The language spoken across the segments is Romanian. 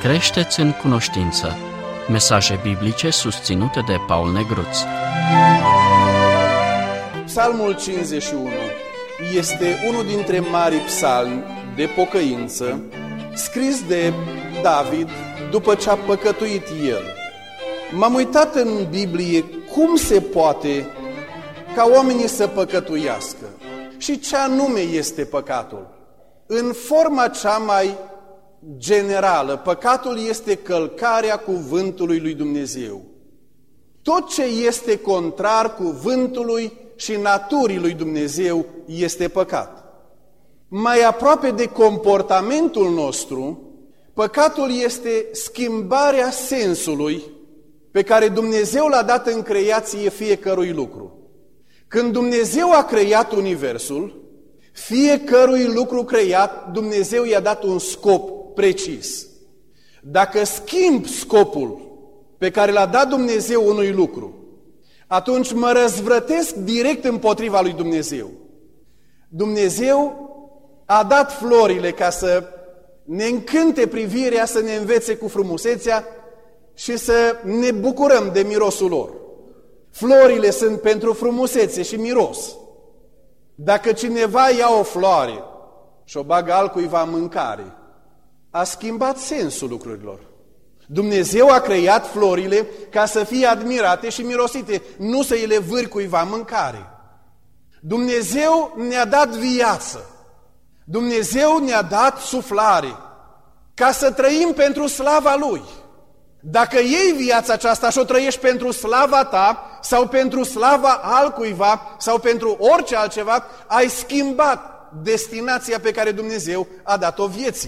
Creșteți în cunoștință. Mesaje biblice susținute de Paul Negruț. Psalmul 51 este unul dintre marii psalmi de pocăință, scris de David după ce a păcătuit el. M-am uitat în Biblie cum se poate ca oamenii să păcătuiască și ce anume este păcatul. În forma cea mai generală, păcatul este călcarea cuvântului lui Dumnezeu. Tot ce este contrar cuvântului și naturii lui Dumnezeu este păcat. Mai aproape de comportamentul nostru, păcatul este schimbarea sensului pe care Dumnezeu l-a dat în creație fiecărui lucru. Când Dumnezeu a creat universul, fiecărui lucru creat, Dumnezeu i-a dat un scop precis. Dacă schimb scopul pe care l-a dat Dumnezeu unui lucru, atunci mă răzvrătesc direct împotriva lui Dumnezeu. Dumnezeu a dat florile ca să ne încânte privirea, să ne învețe cu frumusețea și să ne bucurăm de mirosul lor. Florile sunt pentru frumusețe și miros. Dacă cineva ia o floare și o bagă altcuiva în mâncare, a schimbat sensul lucrurilor. Dumnezeu a creat florile ca să fie admirate și mirosite, nu să îi le vâri cuiva în mâncare. Dumnezeu ne-a dat viață. Dumnezeu ne-a dat suflare ca să trăim pentru slava Lui. Dacă iei viața aceasta și o trăiești pentru slava ta sau pentru slava altcuiva sau pentru orice altceva, ai schimbat destinația pe care Dumnezeu a dat-o vieții.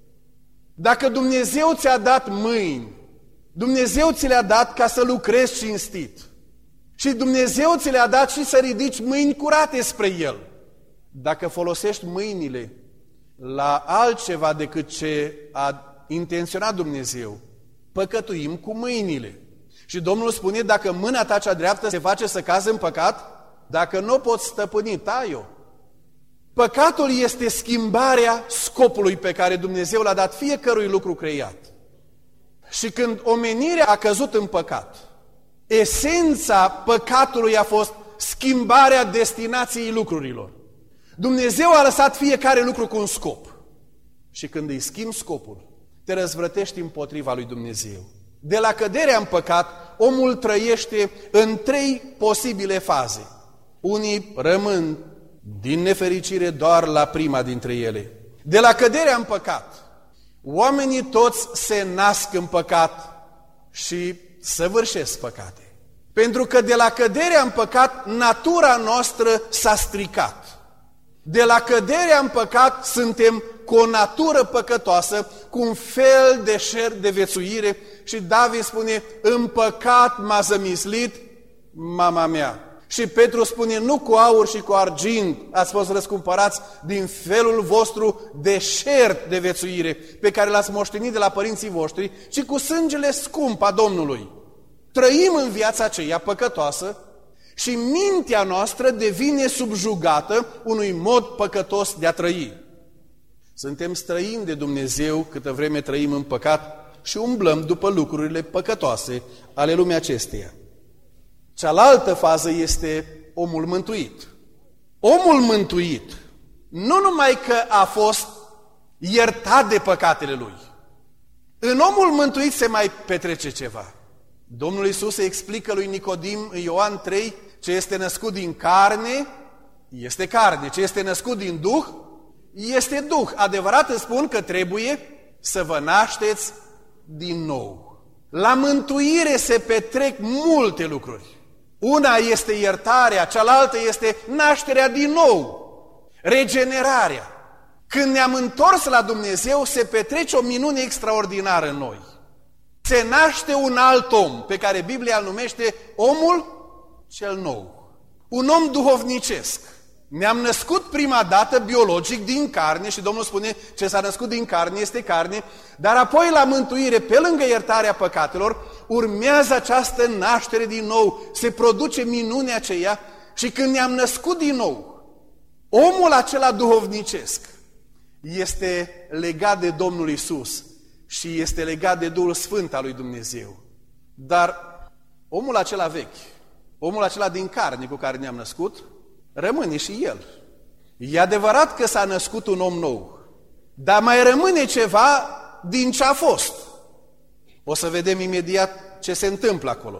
Dacă Dumnezeu ți-a dat mâini, Dumnezeu ți le-a dat ca să lucrezi cinstit. Și Dumnezeu ți le-a dat și să ridici mâini curate spre El. Dacă folosești mâinile la altceva decât ce a intenționat Dumnezeu, păcătuim cu mâinile. Și Domnul spune, dacă mâna ta cea dreaptă se face să cazi în păcat, dacă nu o poți stăpâni, tai-o. Păcatul este schimbarea scopului pe care Dumnezeu l-a dat fiecărui lucru creat. Și când omenirea a căzut în păcat, esența păcatului a fost schimbarea destinației lucrurilor. Dumnezeu a lăsat fiecare lucru cu un scop. Și când îi schimbi scopul, te răzvrătești împotriva lui Dumnezeu. De la căderea în păcat, omul trăiește în 3 posibile faze. Unii rămân din nefericire doar la prima dintre ele. De la căderea în păcat, oamenii toți se nasc în păcat și săvârșesc păcate. Pentru că de la căderea în păcat, natura noastră s-a stricat. De la căderea în păcat suntem cu o natură păcătoasă, cu un fel de șer de viețuire și David spune, în păcat m-a zămislit mama mea. Și Petru spune, nu cu aur și cu argint ați fost răscumpărați din felul vostru de șert de viețuire pe care l-ați moștenit de la părinții voștri, ci cu sângele scump a Domnului. Trăim în viața aceea păcătoasă și mintea noastră devine subjugată unui mod păcătos de a trăi. Suntem străini de Dumnezeu câtă vreme trăim în păcat și umblăm după lucrurile păcătoase ale lumii acesteia. Cealaltă fază este omul mântuit. Omul mântuit nu numai că a fost iertat de păcatele lui. În omul mântuit se mai petrece ceva. Domnul Iisus explică lui Nicodim în Ioan 3, ce este născut din carne, este carne, ce este născut din Duh, este Duh. Adevărat îți spun că trebuie să vă nașteți din nou. La mântuire se petrec multe lucruri. Una este iertarea, cealaltă este nașterea din nou, regenerarea. Când ne-am întors la Dumnezeu, se petrece o minune extraordinară în noi. Se naște un alt om, pe care Biblia îl numește omul cel nou. Un om duhovnicesc. Ne-am născut prima dată biologic din carne și Domnul spune, ce s-a născut din carne este carne, dar apoi la mântuire, pe lângă iertarea păcatelor, urmează această naștere din nou, se produce minunea aceea și când ne-am născut din nou, omul acela duhovnicesc este legat de Domnul Iisus și este legat de Duhul Sfânt al lui Dumnezeu. Dar omul acela vechi, omul acela din carne cu care ne-am născut, rămâne și el. E adevărat că s-a născut un om nou, dar mai rămâne ceva din ce a fost. O să vedem imediat ce se întâmplă acolo.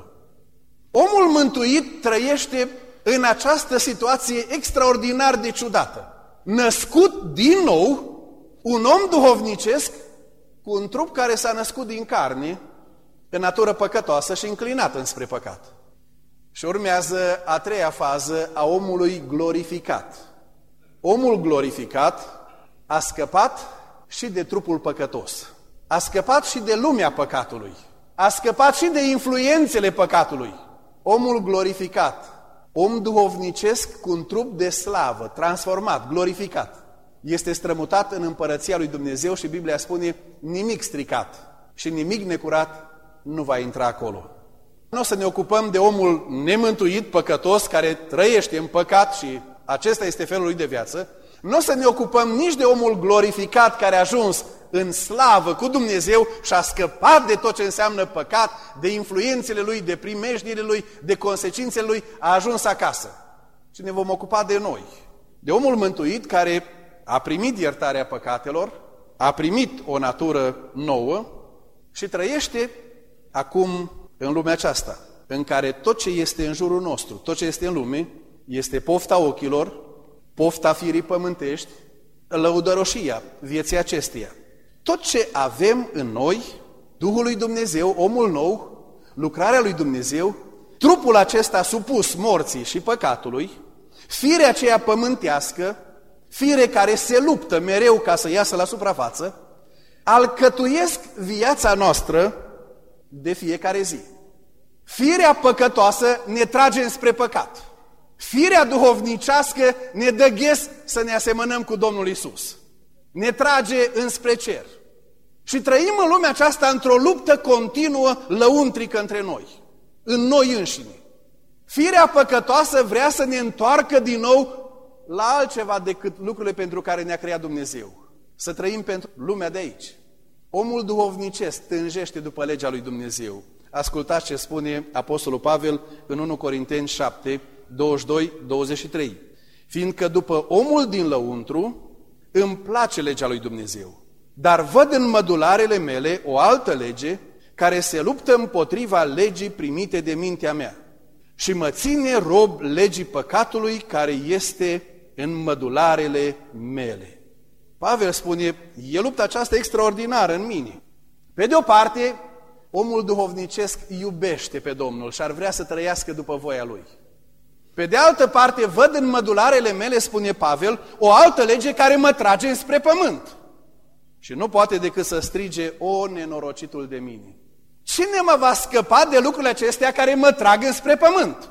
Omul mântuit trăiește în această situație extraordinar de ciudată. Născut din nou, un om duhovnicesc cu un trup care s-a născut din carne, în natură păcătoasă și înclinată înspre păcat. Și urmează a treia fază a omului glorificat. Omul glorificat a scăpat și de trupul păcătos. A scăpat și de lumea păcatului. A scăpat și de influențele păcatului. Omul glorificat, om duhovnicesc cu un trup de slavă, transformat, glorificat, este strămutat în împărăția lui Dumnezeu și Biblia spune nimic stricat și nimic necurat nu va intra acolo. Nu o să ne ocupăm de omul nemântuit, păcătos, care trăiește în păcat și acesta este felul lui de viață. Nu o să ne ocupăm nici de omul glorificat care a ajuns în slavă cu Dumnezeu și a scăpat de tot ce înseamnă păcat, de influențele lui, de primejdiile lui, de consecințele lui, a ajuns acasă. Și ne vom ocupa de noi, de omul mântuit care a primit iertarea păcatelor, a primit o natură nouă și trăiește acum în lumea aceasta, în care tot ce este în jurul nostru, tot ce este în lume, este pofta ochilor, pofta firii pământești, lăudăroșia vieții acesteia. Tot ce avem în noi, Duhul lui Dumnezeu, omul nou, lucrarea lui Dumnezeu, trupul acesta supus morții și păcatului, firea aceea pământească, fire care se luptă mereu ca să iasă la suprafață, alcătuiesc viața noastră de fiecare zi. Firea păcătoasă ne trage înspre păcat. Firea duhovnicească ne dă ghes să ne asemănăm cu Domnul Iisus. Ne trage înspre cer. Și trăim în lumea aceasta într-o luptă continuă, lăuntrică între noi, în noi înșine. Firea păcătoasă vrea să ne întoarcă din nou la altceva decât lucrurile pentru care ne-a creat Dumnezeu. Să trăim pentru lumea de aici. Omul duhovnicesc tânjește după legea lui Dumnezeu. Ascultați ce spune Apostolul Pavel în 1 Corinteni 7, 22-23. Fiindcă după omul din lăuntru îmi place legea lui Dumnezeu, dar văd în mădularele mele o altă lege care se luptă împotriva legii primite de mintea mea și mă ține rob legii păcatului care este în mădularele mele. Pavel spune, e lupta aceasta extraordinară în mine. Pe de o parte, omul duhovnicesc iubește pe Domnul și ar vrea să trăiască după voia Lui. Pe de altă parte, văd în mădularele mele, spune Pavel, o altă lege care mă trage spre pământ. Și nu poate decât să strige, o, nenorocitul de mine! Cine mă va scăpa de lucrurile acestea care mă trag înspre pământ?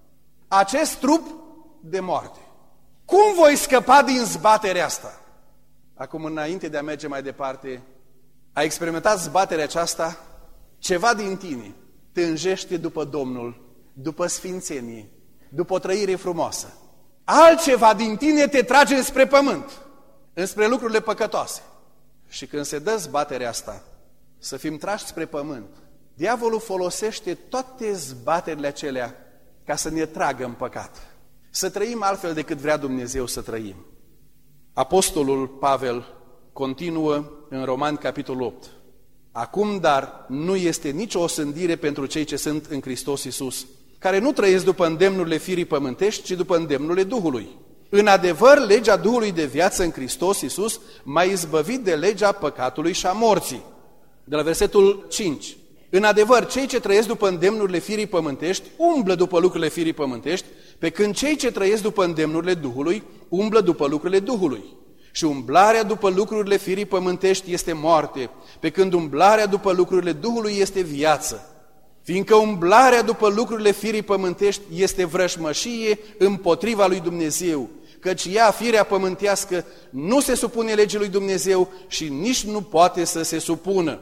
Acest trup de moarte. Cum voi scăpa din zbaterea asta? Acum, înainte de a merge mai departe, a experimentat zbaterea aceasta, ceva din tine tânjește după Domnul, după sfințenie, după o trăire frumoasă. Altceva din tine te trage înspre pământ, înspre lucrurile păcătoase. Și când se dă zbaterea asta, să fim trași spre pământ, diavolul folosește toate zbaterile acelea ca să ne tragă în păcat. Să trăim altfel decât vrea Dumnezeu să trăim. Apostolul Pavel continuă în Romani, capitolul 8. Acum, dar, nu este nicio osândire pentru cei ce sunt în Hristos Iisus, care nu trăiesc după îndemnurile firii pământești, ci după îndemnurile Duhului. În adevăr, legea Duhului de viață în Hristos Iisus m-a izbăvit de legea păcatului și a morții. De la versetul 5. În adevăr, cei ce trăiesc după îndemnurile firii pământești umblă după lucrurile firii pământești, pe când cei ce trăiesc după îndemnurile Duhului umblă după lucrurile Duhului. Și umblarea după lucrurile firii pământești este moarte, pe când umblarea după lucrurile Duhului este viață. Fiindcă umblarea după lucrurile firii pământești este vrășmășie împotriva lui Dumnezeu, căci ea, firea pământească, nu se supune legii lui Dumnezeu și nici nu poate să se supună.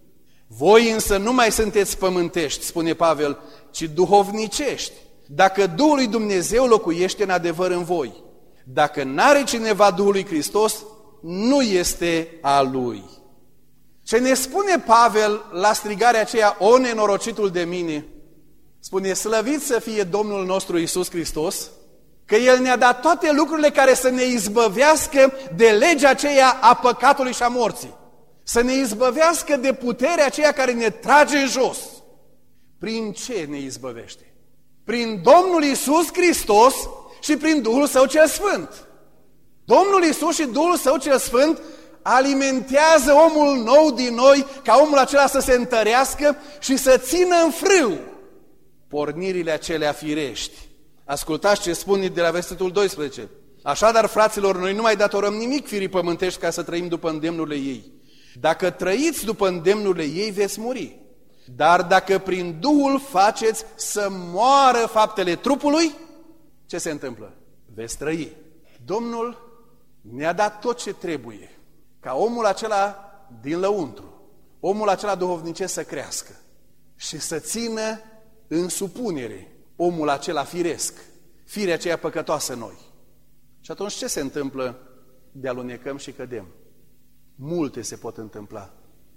Voi însă nu mai sunteți pământești, spune Pavel, ci duhovnicești, dacă Duhul lui Dumnezeu locuiește în adevăr în voi. Dacă n-are cineva Duhul lui Hristos, nu este a lui. Ce ne spune Pavel la strigarea aceea, o nenorocitul de mine, spune, slăvit să fie Domnul nostru Iisus Hristos, că El ne-a dat toate lucrurile care să ne izbăvească de legea aceea a păcatului și a morții. Să ne izbăvească de puterea aceea care ne trage în jos. Prin ce ne izbăvește? Prin Domnul Iisus Hristos și prin Duhul Său cel Sfânt. Domnul Iisus și Duhul Său cel Sfânt alimentează omul nou din noi, ca omul acela să se întărească și să țină în frâu pornirile acelea firești. Ascultați ce spune de la versetul 12. Așadar, fraților, noi nu mai datorăm nimic firii pământești ca să trăim după îndemnurile ei. Dacă trăiți după îndemnurile ei, veți muri. Dar dacă prin Duhul faceți să moară faptele trupului, ce se întâmplă? Veți trăi. Domnul ne-a dat tot ce trebuie ca omul acela din lăuntru, omul acela duhovnicesc să crească și să țină în supunere omul acela firesc, firea aceea păcătoasă în noi. Și atunci ce se întâmplă? De alunecăm și cădem. Multe se pot întâmpla.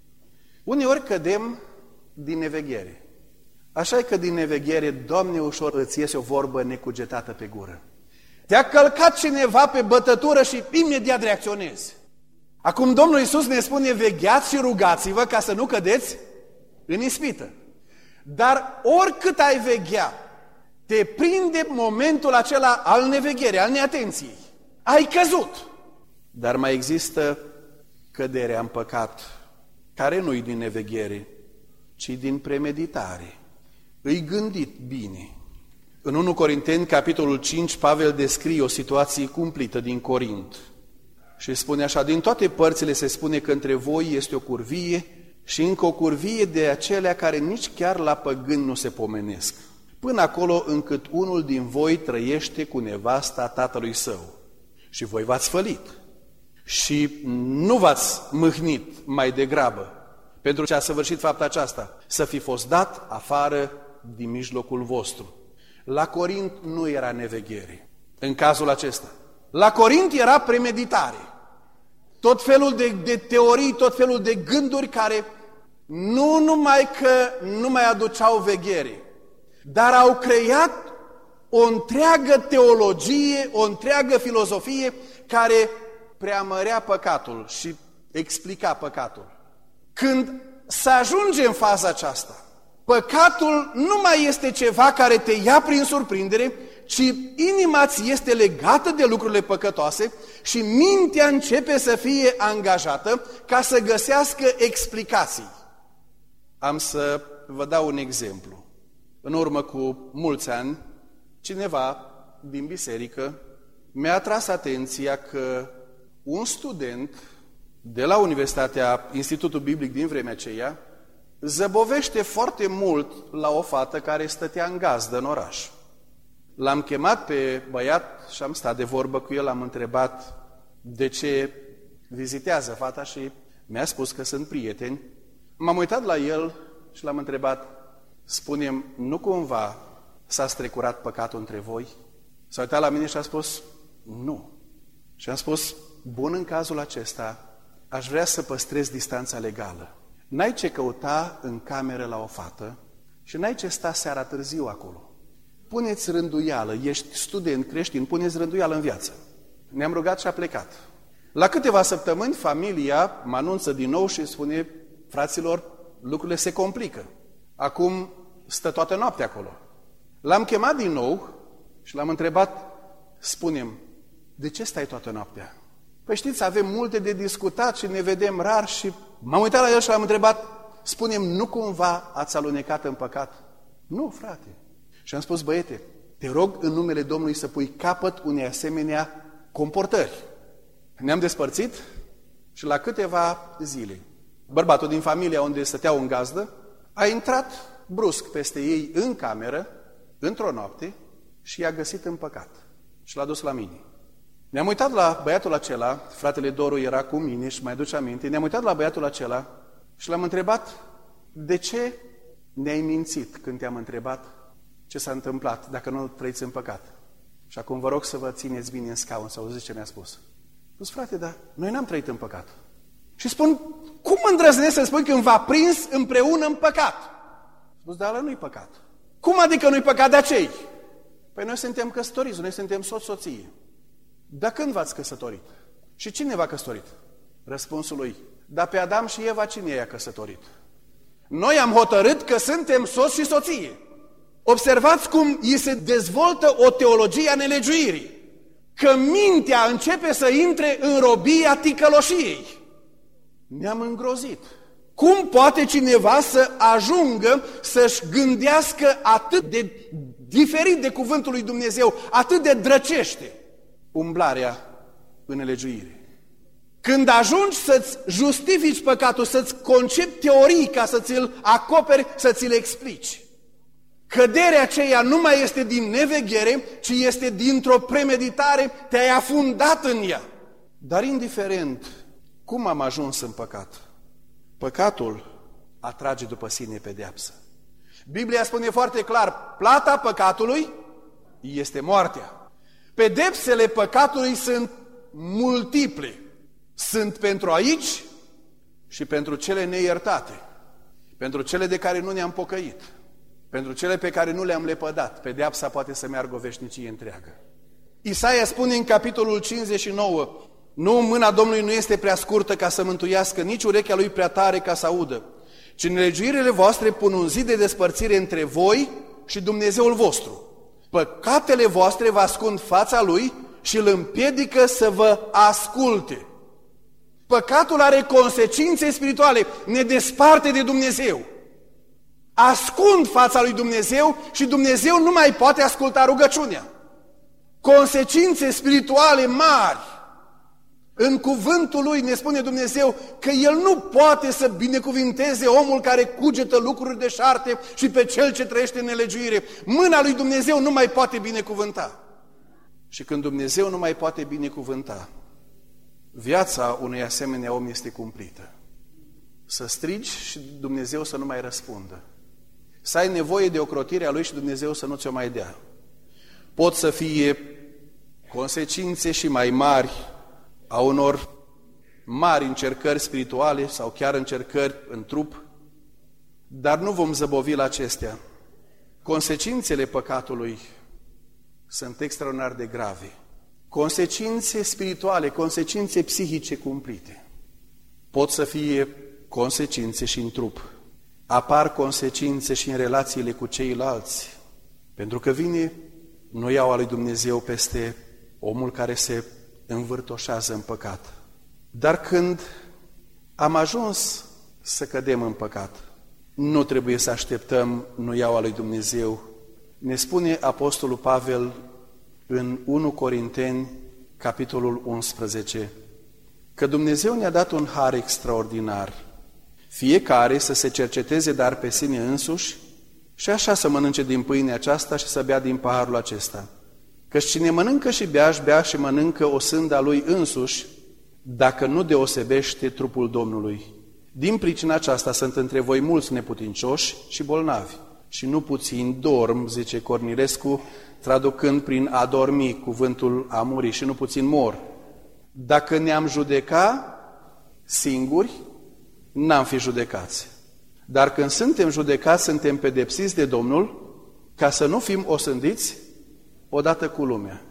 Uneori cădem din neveghere. Așa e că din neveghere, Doamne, ușor îți iese o vorbă necugetată pe gură. Te-a călcat cineva pe bătătură și imediat reacționezi. Acum Domnul Iisus ne spune, vegheați și rugați-vă ca să nu cădeți în ispită. Dar oricât ai veghea, te prinde momentul acela al nevegherii, al neatenției. Ai căzut. Dar mai există căderea în păcat, care nu-i din neveghere, ci din premeditare. Îi gândit bine. În 1 Corinteni, capitolul 5, Pavel descrie o situație cumplită din Corint. Și spune așa, din toate părțile se spune că între voi este o curvie și încă o curvie de acelea care nici chiar la păgâni nu se pomenesc. Până acolo încât unul din voi trăiește cu nevasta tatălui său. Și voi v-ați fălit. Și nu v-ați mâhnit mai degrabă pentru ce a săvârșit fapta aceasta, să fi fost dat afară din mijlocul vostru. La Corint nu era neveghere în cazul acesta. La Corint era premeditare. Tot felul de teorii, tot felul de gânduri care nu numai că nu mai aduceau veghere, dar au creat o întreagă teologie, o întreagă filozofie care preamărea păcatul și explica păcatul. Când se ajunge în faza aceasta, păcatul nu mai este ceva care te ia prin surprindere, ci inima ți este legată de lucrurile păcătoase și mintea începe să fie angajată ca să găsească explicații. Am să vă dau un exemplu. În urmă cu mulți ani, cineva din biserică mi-a atras atenția că un student de la Universitatea Institutul Biblic din vremea aceea zăbovește foarte mult la o fată care stătea în gazdă în oraș. L-am chemat pe băiat și am stat de vorbă cu el, am întrebat de ce vizitează fata și mi-a spus că sunt prieteni. M-am uitat la el și l-am întrebat, spune-mi, nu cumva s-a strecurat păcatul între voi? S-a uitat la mine și a spus, nu. Și am spus, bun, în cazul acesta, aș vrea să păstrez distanța legală. N-ai ce căuta în cameră la o fată și n-ai ce sta seara târziu acolo. Puneți rânduială, ești student creștin, puneți rânduială în viață. Ne-am rugat și a plecat. La câteva săptămâni, familia mă anunță din nou și spune, fraților, lucrurile se complică. Acum stă toată noaptea acolo. L-am chemat din nou și l-am întrebat, spune-mi, de ce stai toată noaptea? Păi știți, avem multe de discutat și ne vedem rar și m-am uitat la el și l-am întrebat, spune-mi, nu cumva ați alunecat în păcat? Nu, frate. Și am spus, băiete, te rog în numele Domnului să pui capăt unei asemenea comportări. Ne-am despărțit și la câteva zile, bărbatul din familia unde stăteau în gazdă a intrat brusc peste ei în cameră, într-o noapte, și i-a găsit în păcat. Și l-a dus la mine. Ne-am uitat la băiatul acela, fratele Doru era cu mine și mai duce aminte, ne-am uitat la băiatul acela și l-am întrebat, de ce ne-ai mințit când te-am întrebat ce s-a întâmplat dacă nu trăiți în păcat? Și acum vă rog să vă țineți bine în scaun, să auziți ce mi-a spus. Spus, frate, dar noi n-am trăit în păcat. Și spun, cum îndrăznesc să spui când v-a prins împreună în păcat? Spus, dar ăla nu-i păcat. Cum adică nu-i păcat de acei? Păi noi suntem căsătoriți, noi suntem soț-soție. Dar când v-ați căsătorit? Și cine v-a căsătorit? Răspunsul lui, dar pe Adam și Eva cine i-a căsătorit? Noi am hotărât că suntem soț și soție. Observați cum îi se dezvoltă o teologie a nelegiuirii. Că mintea începe să intre în robia ticăloșiei. Ne-am îngrozit. Cum poate cineva să ajungă să-și gândească atât de diferit de cuvântul lui Dumnezeu, atât de drăcește umblarea în nelegiuire? Când ajungi să-ți justifici păcatul, să-ți concepi teorii ca să ți-l acoperi, să ți-l explici. Căderea aceea nu mai este din neveghere, ci este dintr-o premeditare, te-ai afundat în ea. Dar indiferent cum am ajuns în păcat, păcatul atrage după sine pedeapsă. Biblia spune foarte clar, plata păcatului este moartea. Pedepsele păcatului sunt multiple. Sunt pentru aici și pentru cele neiertate, pentru cele de care nu ne-am pocăit, pentru cele pe care nu le-am lepădat. Pedeapsa poate să meargă o veșnicie întreagă. Isaia spune în capitolul 59, nu, mâna Domnului nu este prea scurtă ca să mântuiască, nici urechea lui prea tare ca să audă, ci nelegiuirile voastre pun un zid de despărțire între voi și Dumnezeul vostru. Păcatele voastre vă ascund fața lui și îl împiedică să vă asculte. Păcatul are consecințe spirituale, ne desparte de Dumnezeu. Ascund fața lui Dumnezeu și Dumnezeu nu mai poate asculta rugăciunea. Consecințe spirituale mari. În cuvântul lui ne spune Dumnezeu că El nu poate să binecuvinteze omul care cugetă lucruri deșarte și pe cel ce trăiește în nelegiuire. Mâna lui Dumnezeu nu mai poate binecuvânta. Și când Dumnezeu nu mai poate binecuvânta, viața unui asemenea om este cumplită. Să strigi și Dumnezeu să nu mai răspundă. Să ai nevoie de ocrotirea Lui și Dumnezeu să nu ți-o mai dea. Pot să fie consecințe și mai mari a unor mari încercări spirituale sau chiar încercări în trup, dar nu vom zăbovi la acestea. Consecințele păcatului sunt extraordinar de grave. Consecințe spirituale, consecințe psihice cumplite. Pot să fie consecințe și în trup. Apar consecințe și în relațiile cu ceilalți, pentru că vine noiaua lui Dumnezeu peste omul care se învârtoșează în păcat. Dar când am ajuns să cădem în păcat, nu trebuie să așteptăm noiaua lui Dumnezeu. Ne spune Apostolul Pavel în 1 Corinteni, capitolul 11, că Dumnezeu ne-a dat un har extraordinar, fiecare să se cerceteze dar pe sine însuși și așa să mănânce din pâinea aceasta și să bea din paharul acesta. Căci cine mănâncă și bea, își bea și mănâncă o sânda lui însuși, dacă nu deosebește trupul Domnului. Din pricina aceasta sunt între voi mulți neputincioși și bolnavi, și nu puțini dorm, zice Cornilescu, traducând prin a dormi cuvântul a muri, și nu puțin mor. Dacă ne-am judeca singuri, n-am fi judecați. Dar când suntem judecați, suntem pedepsiți de Domnul, ca să nu fim osândiți odată cu lumea.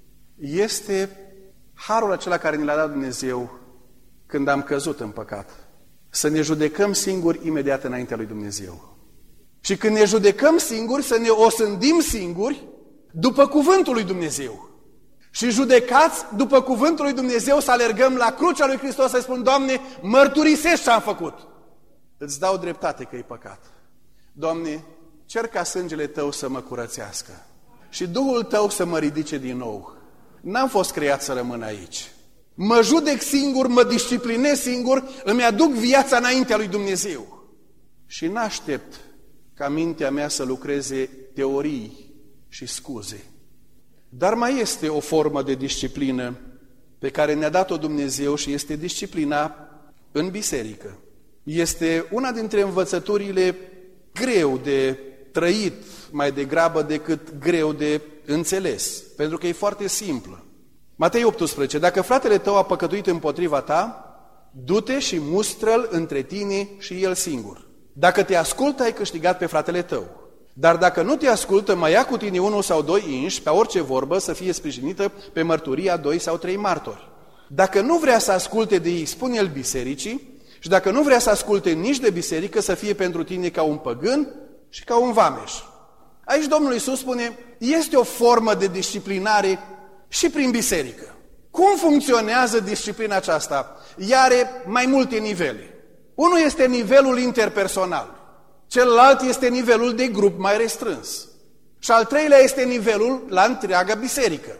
Este harul acela care ne l-a dat Dumnezeu când am căzut în păcat. Să ne judecăm singuri imediat înaintea lui Dumnezeu. Și când ne judecăm singuri, să ne osândim singuri după cuvântul lui Dumnezeu. Și judecați după cuvântul lui Dumnezeu să alergăm la crucea lui Hristos să spun, Doamne, mărturisești ce am făcut. Îți dau dreptate că e păcat. Doamne, cer ca sângele Tău să mă curățească și Duhul Tău să mă ridice din nou. N-am fost creat să rămân aici. Mă judec singur, mă disciplinez singur, îmi aduc viața înaintea lui Dumnezeu. Și n-aștept ca mintea mea să lucreze teorii și scuze. Dar mai este o formă de disciplină pe care ne-a dat-o Dumnezeu și este disciplina în biserică. Este una dintre învățăturile greu de trăit mai degrabă decât greu de înțeles, pentru că e foarte simplă. Matei 18. Dacă fratele tău a păcătuit împotriva ta, du-te și mustră-l între tine și el singur. Dacă te ascultă, ai câștigat pe fratele tău. Dar dacă nu te ascultă, mai ia cu tine 1 sau 2 inși, pe orice vorbă să fie sprijinită pe mărturia 2 sau 3 martori. Dacă nu vrea să asculte de ei, spune-l bisericii, și dacă nu vrea să asculte nici de biserică, să fie pentru tine ca un păgân și ca un vameș. Aici Domnul Iisus spune, este o formă de disciplinare și prin biserică. Cum funcționează disciplina aceasta? Ea are mai multe nivele. Unul este nivelul interpersonal, celălalt este nivelul de grup mai restrâns. Și al treilea este nivelul la întreaga biserică.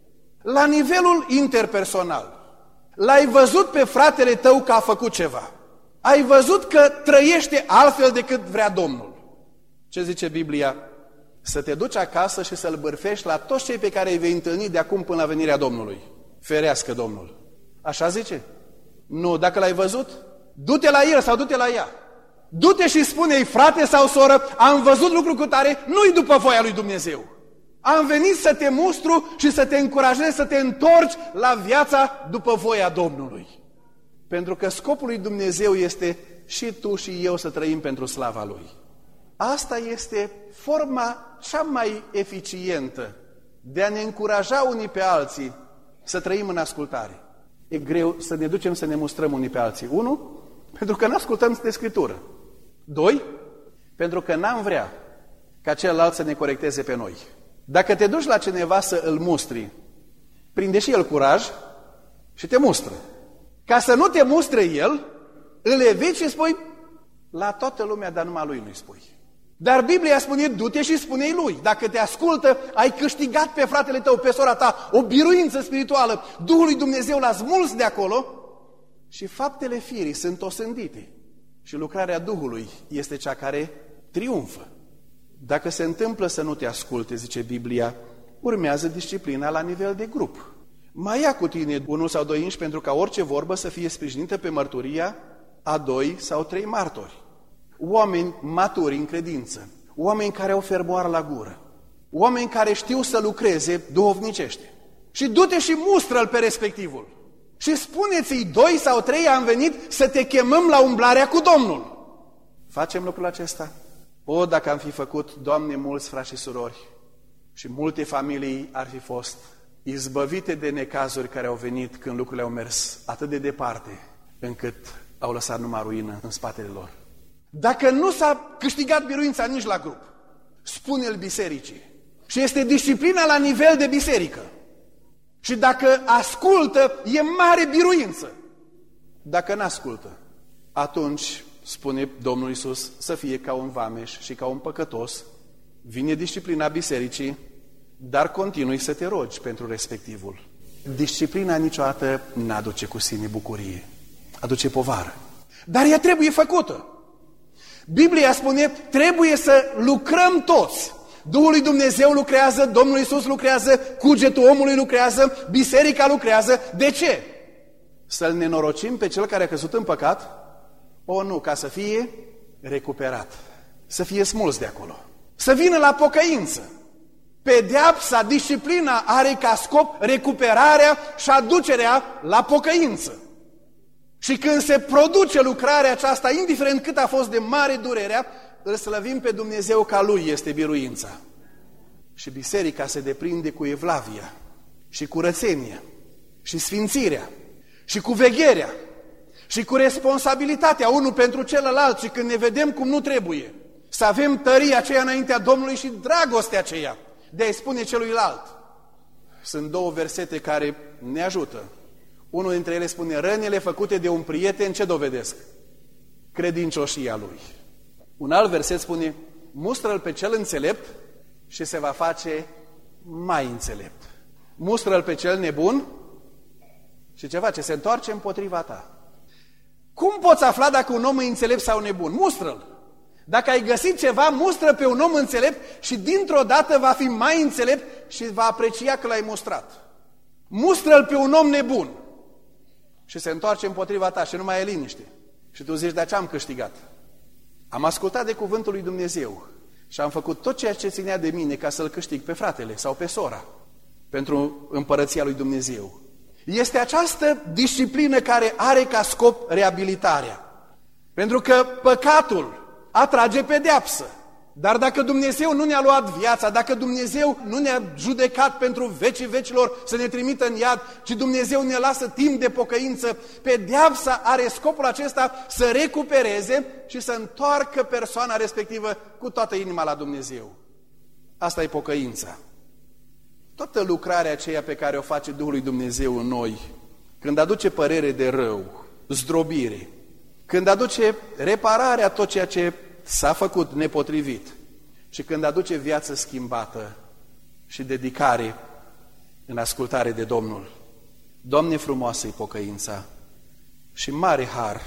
La nivelul interpersonal, l-ai văzut pe fratele tău că a făcut ceva. Ai văzut că trăiește altfel decât vrea Domnul. Ce zice Biblia? Să te duci acasă și să-l bârfești la toți cei pe care îi vei întâlni de acum până la venirea Domnului. Ferească Domnul. Așa zice? Nu, dacă l-ai văzut, du-te la el sau du-te la ea. Du-te și spune-i, frate sau soră, am văzut lucru cu tare, nu-i după voia lui Dumnezeu. Am venit să te mustru și să te încurajez să te întorci la viața după voia Domnului. Pentru că scopul lui Dumnezeu este și tu și eu să trăim pentru slava Lui. Asta este forma cea mai eficientă de a ne încuraja unii pe alții să trăim în ascultare. E greu să ne ducem să ne mustrăm unii pe alții. 1, pentru că nu ascultăm de Scriptură. 2, pentru că n-am vrea ca celălalt să ne corecteze pe noi. Dacă te duci la cineva să îl mustri, prinde și el curaj și te mustră. Ca să nu te mustre el, îl eviți și spui la toată lumea, dar numai lui nu-i spui. Dar Biblia spune, du-te și spune-i lui. Dacă te ascultă, ai câștigat pe fratele tău, pe sora ta, o biruință spirituală. Duhul lui Dumnezeu l-a smuls de acolo și faptele firii sunt osândite. Și lucrarea Duhului este cea care triumfă. Dacă se întâmplă să nu te asculte, zice Biblia, urmează disciplina la nivel de grup. Mai ia cu tine 1 sau 2 inși pentru ca orice vorbă să fie sprijinită pe mărturia a 2 sau 3 martori. Oameni maturi în credință, oameni care au fermoară la gură, oameni care știu să lucreze duhovnicește. Și du-te și mustră-l pe respectivul. Și spuneți-i 2 sau 3 am venit să te chemăm la umblarea cu Domnul. Facem lucrul acesta? O, dacă am fi făcut, Doamne, mulți frați și surori și multe familii ar fi fost izbăvite de necazuri care au venit când lucrurile au mers atât de departe, încât au lăsat numai ruină în spatele lor. Dacă nu s-a câștigat biruința nici la grup, spune-l bisericii. Și este disciplina la nivel de biserică. Și dacă ascultă, e mare biruință. Dacă n-ascultă, atunci, spune Domnul Iisus, să fie ca un vameș și ca un păcătos. Vine disciplina bisericii, dar continui să te rogi pentru respectivul. Disciplina niciodată n-aduce cu sine bucurie, aduce povară. Dar ea trebuie făcută. Biblia spune, trebuie să lucrăm toți. Duhul lui Dumnezeu lucrează, Domnul Iisus lucrează, cugetul omului lucrează, biserica lucrează. De ce? Să-l nenorocim pe cel care a căzut în păcat? O, nu, ca să fie recuperat, să fie smuls de acolo, să vină la pocăință. Pedeapsa, disciplina are ca scop recuperarea și aducerea la pocăință. Și când se produce lucrarea aceasta, indiferent cât a fost de mare durerea, îl slăvim pe Dumnezeu că a Lui este biruința. Și biserica se deprinde cu evlavia și curățenia și sfințirea și cu vegherea și cu responsabilitatea unul pentru celălalt și când ne vedem cum nu trebuie, să avem tăria aceea înaintea Domnului și dragostea aceea de a-i spune celuilalt. Sunt 2 versete care ne ajută. Unul dintre ele spune, rănile făcute de un prieten ce dovedesc? Credincioșia lui. Un alt verset spune, mustră-l pe cel înțelept și se va face mai înțelept. Mustră-l pe cel nebun și ce face? Se întoarce împotriva ta. Cum poți afla dacă un om e înțelept sau nebun? Mustră-l. Dacă ai găsit ceva, mustră pe un om înțelept și dintr-o dată va fi mai înțelept și va aprecia că l-ai mustrat. Mustră-l pe un om nebun și se întoarce împotriva ta și nu mai e liniște. Și tu zici, de ce am câștigat? Am ascultat de cuvântul lui Dumnezeu și am făcut tot ceea ce ținea de mine ca să-l câștig pe fratele sau pe sora pentru împărăția lui Dumnezeu. Este această disciplină care are ca scop reabilitarea. Pentru că păcatul atrage pedeapsă. Dar dacă Dumnezeu nu ne-a luat viața, dacă Dumnezeu nu ne-a judecat pentru vecii vecilor să ne trimită în iad, ci Dumnezeu ne lasă timp de pocăință, pedeapsa are scopul acesta să recupereze și să întoarcă persoana respectivă cu toată inima la Dumnezeu. Asta e pocăința. Toată lucrarea aceea pe care o face Duhul lui Dumnezeu în noi, când aduce părere de rău, zdrobire, când aduce repararea tot ceea ce s-a făcut nepotrivit și când aduce viață schimbată și dedicare în ascultare de Domnul. Doamne, frumoasă-i pocăința și mare har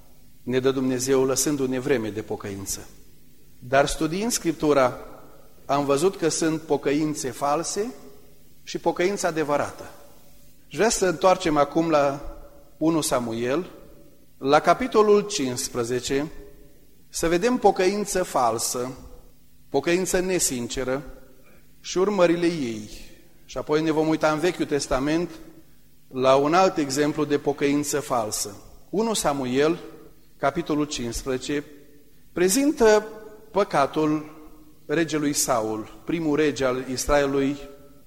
ne dă Dumnezeu lăsându-ne vreme de pocăință. Dar studiind Scriptura am văzut că sunt pocăințe false și pocăința adevărată. Și vreau să întoarcem acum la 1 Samuel, la capitolul 15, să vedem pocăință falsă, pocăință nesinceră și urmările ei. Și apoi ne vom uita în Vechiul Testament la un alt exemplu de pocăință falsă. 1 Samuel, capitolul 15, prezintă păcatul regelui Saul, primul rege al Israelului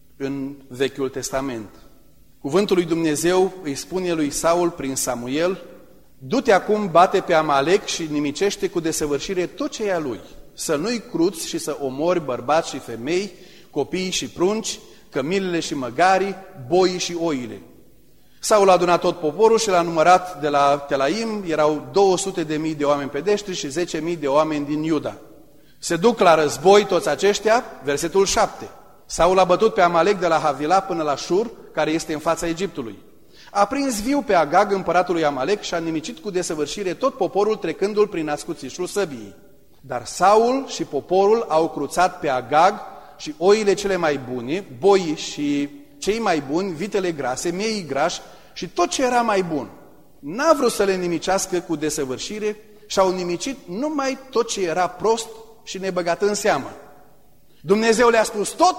în Vechiul Testament. Cuvântul lui Dumnezeu îi spune lui Saul prin Samuel: du-te acum, bate pe Amalec și nimicește cu desăvârșire tot ce e a lui, să nu-i cruți și să omori bărbați și femei, copiii și prunci, cămilele și măgarii, boii și oile. Saul a adunat tot poporul și l-a numărat de la Telaim, erau 200.000 de oameni pedeștri și 10.000 de oameni din Iuda. Se duc la război toți aceștia, versetul 7. Saul a bătut pe Amalec de la Havila până la Shur, care este în fața Egiptului. A prins viu pe Agag, împăratul lui Amalec, și a nimicit cu desăvârșire tot poporul, trecându-l prin ascuțișul săbiei. Dar Saul și poporul au cruțat pe Agag și oile cele mai bune, boii și cei mai buni, vitele grase, miei grași și tot ce era mai bun. N-a vrut să le nimicească cu desăvârșire și au nimicit numai tot ce era prost și nebăgat în seamă. Dumnezeu le-a spus tot,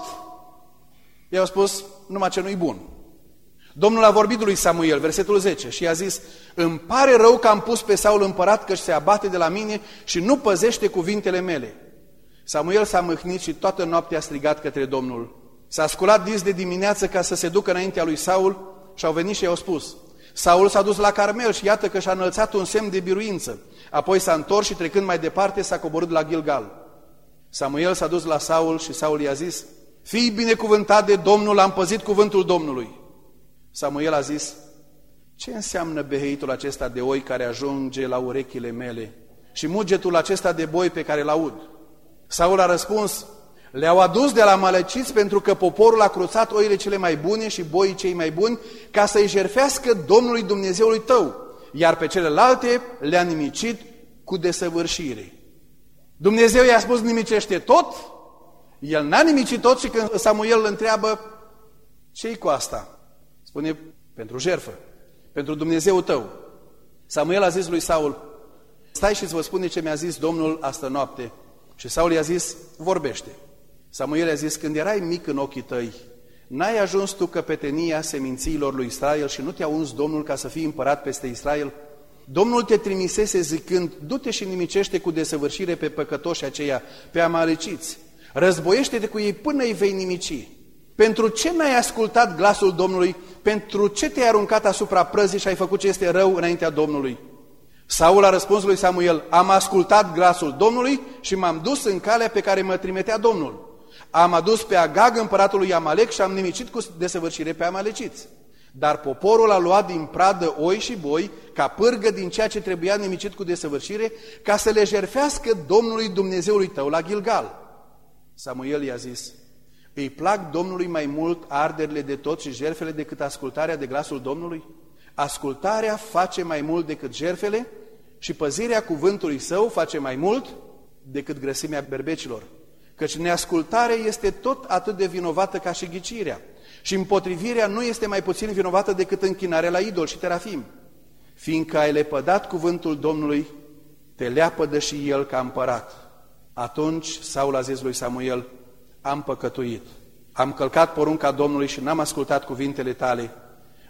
i-au spus numai ce nu-i bun. Domnul a vorbit lui Samuel, versetul 10, și i-a zis: îmi pare rău că am pus pe Saul împărat, căci se abate de la mine și nu păzește cuvintele mele. Samuel s-a mâhnit și toată noaptea a strigat către Domnul. S-a sculat dis de dimineață ca să se ducă înaintea lui Saul și au venit și i-au spus: Saul s-a dus la Carmel și iată că și-a înălțat un semn de biruință. Apoi s-a întors și trecând mai departe s-a coborât la Gilgal. Samuel s-a dus la Saul și Saul i-a zis: fii binecuvântat de Domnul, am păzit cuvântul Domnului. Samuel a zis: ce înseamnă beheitul acesta de oi care ajunge la urechile mele și mugetul acesta de boi pe care l-aud? Saul a răspuns: le-au adus de la amaleciți pentru că poporul a cruțat oile cele mai bune și boii cei mai buni ca să-i jertfească Domnului Dumnezeului tău, iar pe celelalte le-a nimicit cu desăvârșire. Dumnezeu i-a spus: nimicește tot, el n-a nimicit tot și când Samuel îl întreabă: ce-i cu asta? Spune: pentru jertfă, pentru Dumnezeu tău. Samuel a zis lui Saul: stai și îți vă spune ce mi-a zis Domnul astă noapte. Și Saul i-a zis: vorbește. Samuel i-a zis: când erai mic în ochii tăi, n-ai ajuns tu căpetenia semințiilor lui Israel și nu te-a uns Domnul ca să fii împărat peste Israel? Domnul te trimisese zicând: du-te și nimicește cu desăvârșire pe păcătoși aceia, pe amaleciți. Războiește-te cu ei până îi vei nimici. Pentru ce n-ai ascultat glasul Domnului? Pentru ce te-ai aruncat asupra prăzii și ai făcut ce este rău înaintea Domnului? Saul a răspuns lui Samuel: am ascultat glasul Domnului și m-am dus în calea pe care mă trimitea Domnul. Am adus pe Agag, împăratul lui Amalec, și am nimicit cu desăvârșire pe amaleciți. Dar poporul a luat din pradă oi și boi, ca pârgă din ceea ce trebuia nimicit cu desăvârșire, ca să le jertfească Domnului Dumnezeului tău la Gilgal. Samuel i-a zis: îi plac Domnului mai mult arderile de tot și jertfele decât ascultarea de glasul Domnului? Ascultarea face mai mult decât jertfele și păzirea cuvântului său face mai mult decât grăsimea berbecilor. Căci neascultarea este tot atât de vinovată ca și ghicirea și împotrivirea nu este mai puțin vinovată decât închinarea la idol și terafim. Fiindcă ai lepădat cuvântul Domnului, te leapădă și el ca împărat. Atunci Saul a zis lui Samuel: am păcătuit, am călcat porunca Domnului și n-am ascultat cuvintele tale.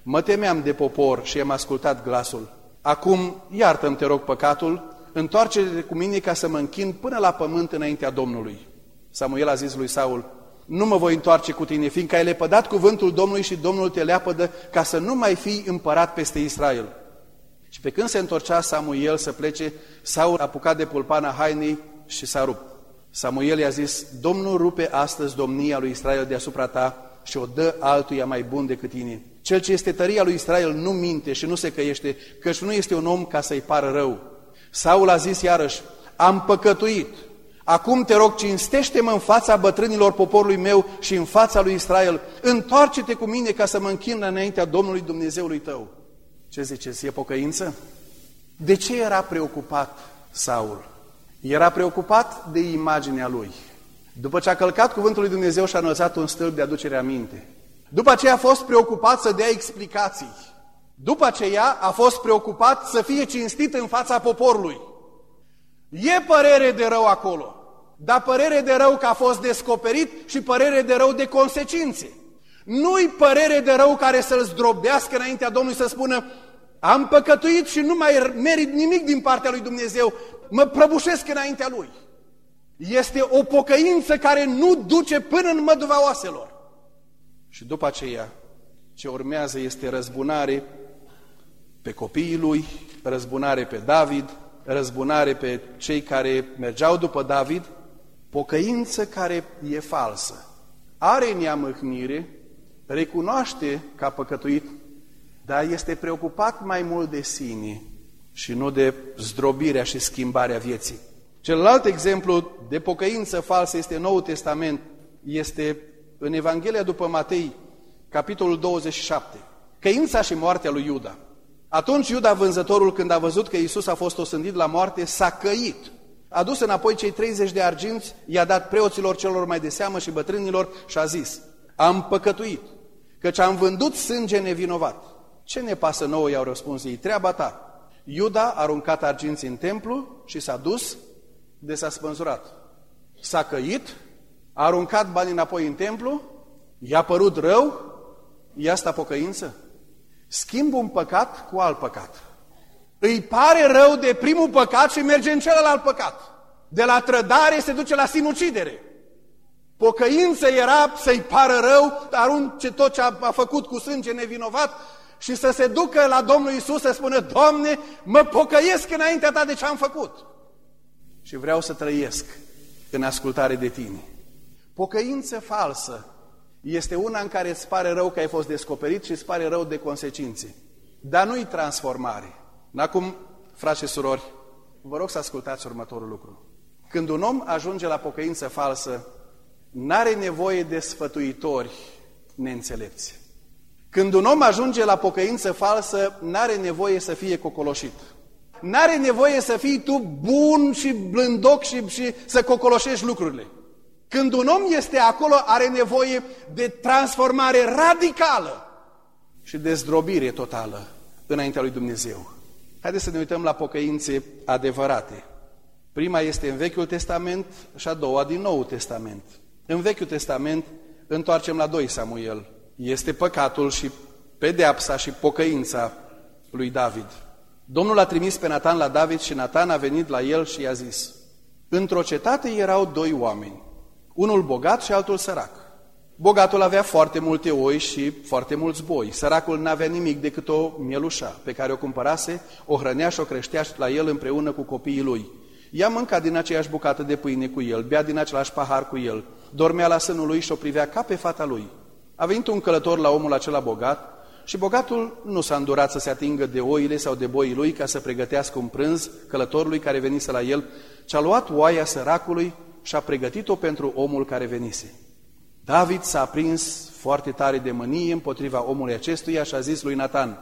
Mă temeam de popor și am ascultat glasul. Acum iartă-mi, te rog, păcatul, întoarce-te cu mine ca să mă închin până la pământ înaintea Domnului. Samuel a zis lui Saul: nu mă voi întoarce cu tine, fiindcă ai lepădat cuvântul Domnului și Domnul te leapădă ca să nu mai fii împărat peste Israel. Și pe când se întorcea Samuel să plece, Saul a apucat de pulpana hainei și s-a rupt. Samuel i-a zis: Domnul rupe astăzi domnia lui Israel deasupra ta și o dă altuia mai bun decât tine. Cel ce este tăria lui Israel nu minte și nu se căiește, căci nu este un om ca să-i pară rău. Saul a zis iarăși: am păcătuit. Acum te rog, cinstește-mă în fața bătrânilor poporului meu și în fața lui Israel. Întoarce-te cu mine ca să mă închin înaintea Domnului Dumnezeului tău. Ce ziceți, e pocăință? De ce era preocupat Saul? Era preocupat de imaginea lui. După ce a călcat cuvântul lui Dumnezeu și a înălțat un stâlp de aducere aminte. După aceea a fost preocupat să dea explicații. După aceea a fost preocupat să fie cinstit în fața poporului. E părere de rău acolo, dar părere de rău că a fost descoperit și părere de rău de consecințe. Nu-i părere de rău care să-l zdrobească înaintea Domnului, să spună: am păcătuit și nu mai merit nimic din partea lui Dumnezeu, mă prăbușesc înaintea Lui. Este o pocăință care nu duce până în măduva oaselor. Și după aceea, ce urmează este răzbunare pe copiii lui, răzbunare pe David, răzbunare pe cei care mergeau după David, pocăință care e falsă. Are neamâhnire, recunoaște că a păcătuit, dar este preocupat mai mult de sine și nu de zdrobirea și schimbarea vieții. Celălalt exemplu de pocăință falsă este Noul Testament, este în Evanghelia după Matei, capitolul 27, căința și moartea lui Iuda. Atunci Iuda, vânzătorul, când a văzut că Iisus a fost osândit la moarte, s-a căit. A dus înapoi cei 30 de arginți, i-a dat preoților celor mai de seamă și bătrânilor și a zis: am păcătuit, căci am vândut sânge nevinovat. Ce ne pasă nouă, i-au răspuns ei, treaba ta. Iuda a aruncat arginții în templu și s-a dus de s-a spânzurat. S-a căit, a aruncat banii înapoi în templu, i-a părut rău, e asta pocăință? Schimb un păcat cu alt păcat. Îi pare rău de primul păcat și merge în celălalt păcat. De la trădare se duce la sinucidere. Pocăință era să-i pară rău, arunce tot ce a făcut cu sânge nevinovat și să se ducă la Domnul Iisus să spună: Doamne, mă pocăiesc înaintea Ta de ce am făcut și vreau să trăiesc în ascultare de Tine. Pocăință falsă este una în care îți pare rău că ai fost descoperit și îți pare rău de consecințe, dar nu-i transformare. Acum, frați și surori, vă rog să ascultați următorul lucru. Când un om ajunge la pocăință falsă, n-are nevoie de sfătuitori neînțelepți. Când un om ajunge la pocăință falsă, n-are nevoie să fie cocoloșit. N-are nevoie să fii tu bun și blândoc și să cocoloșești lucrurile. Când un om este acolo, are nevoie de transformare radicală și de zdrobire totală înaintea lui Dumnezeu. Haideți să ne uităm la pocăințe adevărate. Prima este în Vechiul Testament și a doua din Noul Testament. În Vechiul Testament întoarcem la 2 Samuel. Este păcatul și pedeapsa și pocăința lui David. Domnul a trimis pe Natan la David și Natan a venit la el și i-a zis: într-o cetate erau 2 oameni, unul bogat și altul sărac. Bogatul avea foarte multe oi și foarte mulți boi. Săracul n-avea nimic decât o mielușa pe care o cumpărase, o hrănea și o creștea la el împreună cu copiii lui. Ea mânca din aceeași bucată de pâine cu el, bea din același pahar cu el, dormea la sânul lui și o privea ca pe fata lui. A venit un călător la omul acela bogat și bogatul nu s-a îndurat să se atingă de oile sau de boii lui ca să pregătească un prânz călătorului care venise la el, ci a luat oaia săracului și a pregătit-o pentru omul care venise. David s-a aprins foarte tare de mânie împotriva omului acestuia și a zis lui Natan: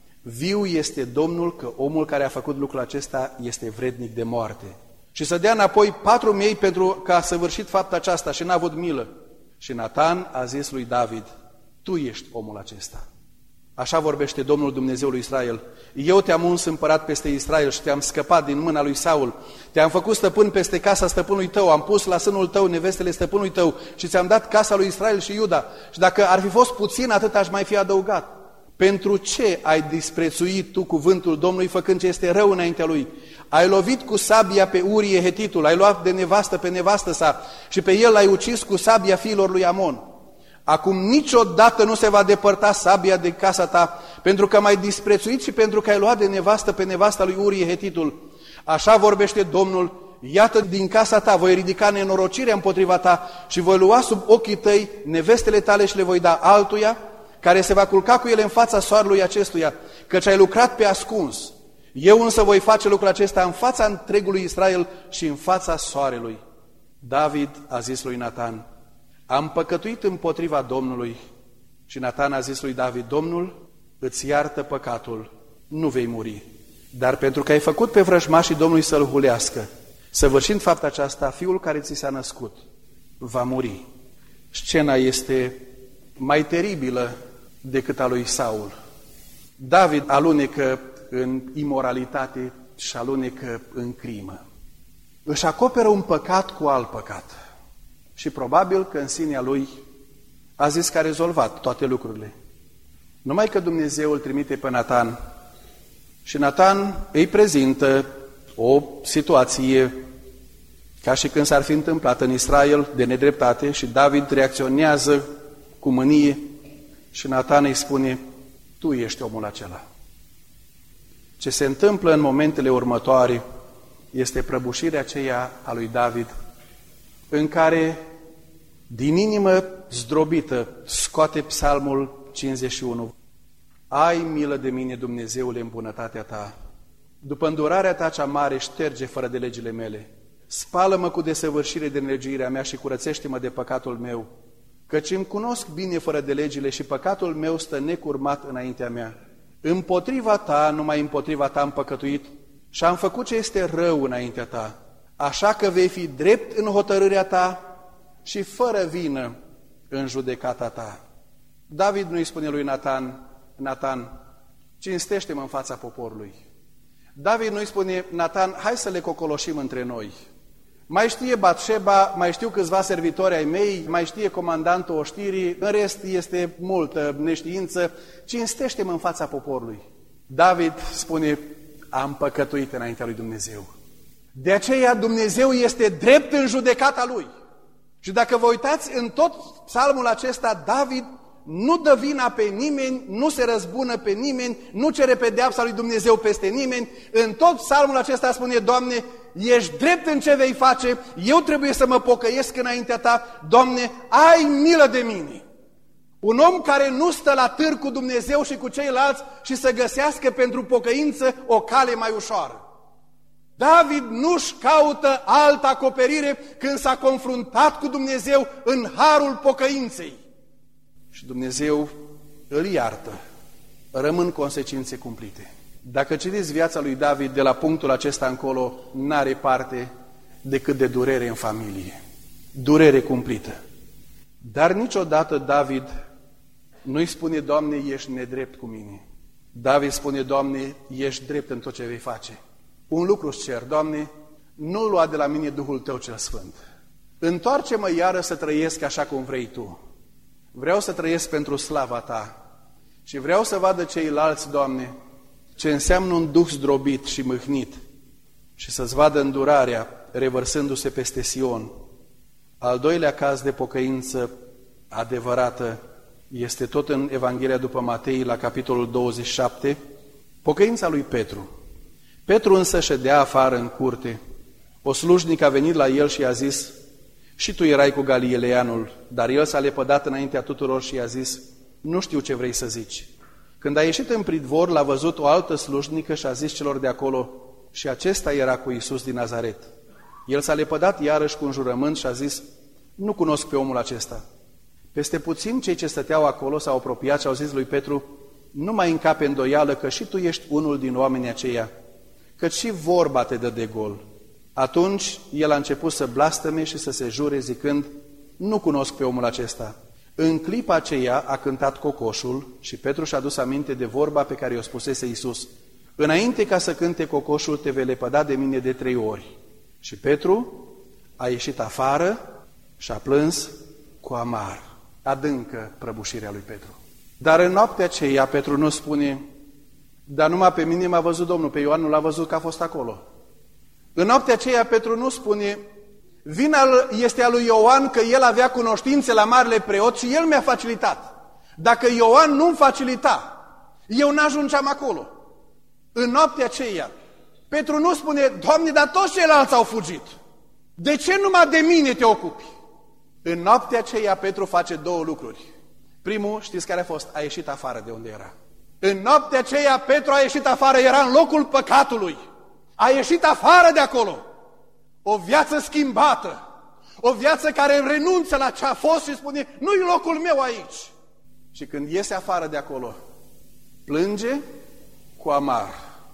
viu este Domnul că omul care a făcut lucrul acesta este vrednic de moarte. Și să dea înapoi 4 miei pentru că a săvârșit fapta aceasta și n-a avut milă. Și Natan a zis lui David: tu ești omul acesta. Așa vorbește Domnul Dumnezeul lui Israel: eu te-am uns împărat peste Israel și te-am scăpat din mâna lui Saul, te-am făcut stăpân peste casa stăpânului tău, am pus la sânul tău nevestele stăpânului tău și ți-am dat casa lui Israel și Iuda. Și dacă ar fi fost puțin, atât aș mai fi adăugat. Pentru ce ai disprețuit tu cuvântul Domnului, făcând ce este rău înaintea lui? Ai lovit cu sabia pe Urie Hetitul, ai luat de nevastă pe nevastă sa și pe el l-ai ucis cu sabia fiilor lui Amon. Acum niciodată nu se va depărta sabia de casa ta, pentru că m-ai disprețuit și pentru că ai luat de nevastă pe nevasta lui Urie Hetitul. Așa vorbește Domnul: iată, din casa ta voi ridica nenorocirea împotriva ta și voi lua sub ochii tăi nevestele tale și le voi da altuia, care se va culca cu ele în fața soarelui acestuia, căci ai lucrat pe ascuns. Eu însă voi face lucrul acesta în fața întregului Israel și în fața soarelui. David a zis lui Natan: am păcătuit împotriva Domnului. Și Natan a zis lui David: Domnul îți iartă păcatul, nu vei muri. Dar pentru că ai făcut pe vrăjmașii Domnului să-l hulească, săvârșind fapta aceasta, fiul care ți s-a născut va muri. Scena este mai teribilă decât a lui Saul. David alunecă în imoralitate și alunecă în crimă. Își acoperă un păcat cu alt păcat. Și probabil că în sinea lui a zis că a rezolvat toate lucrurile. Numai că Dumnezeu îl trimite pe Natan și Natan îi prezintă o situație ca și când s-ar fi întâmplat în Israel de nedreptate și David reacționează cu mânie și Natan îi spune: tu ești omul acela. Ce se întâmplă în momentele următoare este prăbușirea aceea a lui David, în care, din inimă zdrobită, scoate psalmul 51. Ai milă de mine, Dumnezeule, în bunătatea ta. După îndurarea ta cea mare, șterge fără de legile mele. Spală-mă cu desăvârșire de nelegiuirea mea și curățește-mă de păcatul meu, căci îmi cunosc bine fără de legile și păcatul meu stă necurmat înaintea mea. Împotriva ta, numai împotriva ta am păcătuit și am făcut ce este rău înaintea ta. Așa că vei fi drept în hotărârea ta și fără vină în judecata ta. David nu îi spune lui Natan, cinstește-mă în fața poporului. David nu îi spune: Natan, hai să le cocoloșim între noi. Mai știe Batșeba, mai știu câțiva servitori ai mei, mai știe comandantul oștirii, în rest este multă neștiință, cinstește-mă în fața poporului. David spune: am păcătuit înaintea lui Dumnezeu. De aceea Dumnezeu este drept în judecata lui. Și dacă vă uitați în tot psalmul acesta, David nu dă vina pe nimeni, nu se răzbună pe nimeni, nu cere pedeapsa lui Dumnezeu peste nimeni. În tot psalmul acesta spune: Doamne, ești drept în ce vei face, eu trebuie să mă pocăiesc înaintea ta, Doamne, ai milă de mine. Un om care nu stă la târg cu Dumnezeu și cu ceilalți și să găsească pentru pocăință o cale mai ușoară. David nu-și caută altă acoperire când s-a confruntat cu Dumnezeu în harul pocăinței. Și Dumnezeu îl iartă. Rămân consecințe cumplite. Dacă citiți viața lui David, de la punctul acesta încolo, n-are parte decât de durere în familie. Durere cumplită. Dar niciodată David nu-i spune: Doamne, ești nedrept cu mine. David spune: Doamne, ești drept în tot ce vei face. Un lucru îți cer, Doamne, nu lua de la mine Duhul Tău cel Sfânt. Întoarce-mă iară să trăiesc așa cum vrei Tu. Vreau să trăiesc pentru slava Ta. Și vreau să vadă ceilalți, Doamne, ce înseamnă un duh zdrobit și mâhnit și să-ți vadă îndurarea revărsându-se peste Sion. Al doilea caz de pocăință adevărată este tot în Evanghelia după Matei, la capitolul 27, pocăința lui Petru. Petru însă ședea afară în curte. O slujnică a venit la el și i-a zis: și tu erai cu Galileanul, dar el s-a lepădat înaintea tuturor și i-a zis: nu știu ce vrei să zici. Când a ieșit în pridvor, l-a văzut o altă slujnică și a zis celor de acolo: și acesta era cu Iisus din Nazaret. El s-a lepădat iarăși cu un jurământ și a zis: nu cunosc pe omul acesta. Peste puțin cei ce stăteau acolo s-au apropiat și au zis lui Petru: nu mai încape îndoială că și tu ești unul din oamenii aceia, căci și vorba te dă de gol. Atunci el a început să blasteme și să se jure zicând: nu cunosc pe omul acesta. În clipa aceea a cântat cocoșul și Petru și-a dus aminte de vorba pe care i-o spusese Iisus: înainte ca să cânte cocoșul, te vei lepăda de mine de 3 ori. Și Petru a ieșit afară și a plâns cu amar. Adâncă prăbușirea lui Petru. Dar în noaptea aceea Petru nu spune, dar numai pe mine m-a văzut Domnul, pe Ioan nu l-a văzut că a fost acolo. În noaptea aceea Petru nu spune, vina este a lui Ioan că el avea cunoștințe la marele preot și el mi-a facilitat. Dacă Ioan nu-mi facilita, eu n-ajungeam acolo. În noaptea aceea, Petru nu spune, Doamne, dar toți ceilalți au fugit. De ce numai de mine te ocupi? În noaptea aceea, Petru face două lucruri. Primul, știți care a fost? A ieșit afară de unde era. În noaptea aceea, Petru a ieșit afară, era în locul păcatului. A ieșit afară de acolo. O viață schimbată. O viață care renunță la ce a fost și spune, nu-i locul meu aici. Și când iese afară de acolo, plânge cu amar.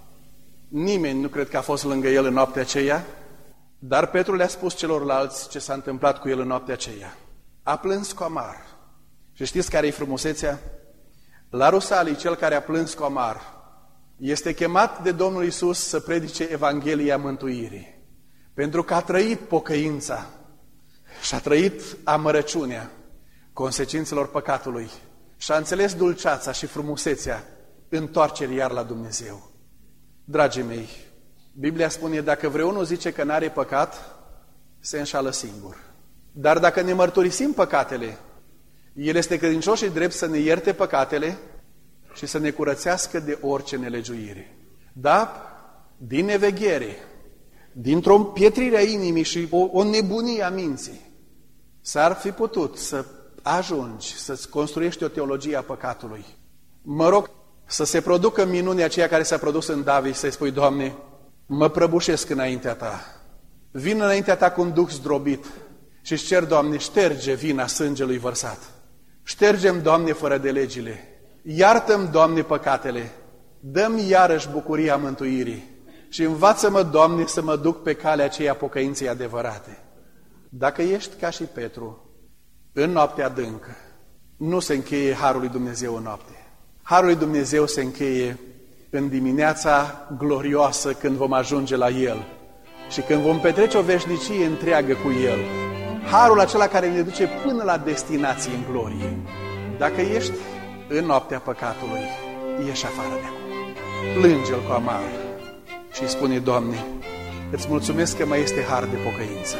Nimeni nu cred că a fost lângă el în noaptea aceea, dar Petru le-a spus celorlalți ce s-a întâmplat cu el în noaptea aceea. A plâns cu amar. Și știți care e frumusețea? La Rusalii, cel care a plâns cu amar, este chemat de Domnul Iisus să predice Evanghelia mântuirii. Pentru că a trăit pocăința și a trăit amărăciunea consecințelor păcatului și a înțeles dulceața și frumusețea întoarcerii iar la Dumnezeu. Dragii mei, Biblia spune, dacă vreunul zice că n-are păcat, se înșală singur. Dar dacă ne mărturisim păcatele, El este credincios și drept să ne ierte păcatele și să ne curățească de orice nelegiuire. Da, din neveghere, dintr-o împietrire a inimii și o nebunie a minții, s-ar fi putut să ajungi să-ți construiești o teologie a păcatului. Mă rog să se producă minunea aceea care s-a produs în David, să-i spui, Doamne, mă prăbușesc înaintea Ta, vin înaintea Ta cu un duh zdrobit și-ți cer, Doamne, șterge vina sângelui vărsat. Ștergem, Doamne, fără de legile. Iartă-mi, Doamne, păcatele. Dă-mi iarăși bucuria mântuirii. Și învață-mă, Doamne, să mă duc pe calea aceea pocăinței adevărate. Dacă ești ca și Petru, în noaptea adâncă, nu se încheie Harul lui Dumnezeu în noapte. Harul lui Dumnezeu se încheie în dimineața glorioasă când vom ajunge la El și când vom petrece o veșnicie întreagă cu El. Harul acela care ne duce până la destinație în glorie. Dacă ești în noaptea păcatului, ieși afară de acolo. Plânge-L cu amar și spune, Doamne, îți mulțumesc că mai este har de pocăință.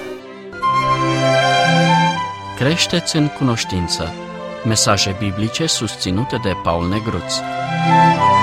Creșteți în cunoștință. Mesaje biblice susținute de Paul Negruț.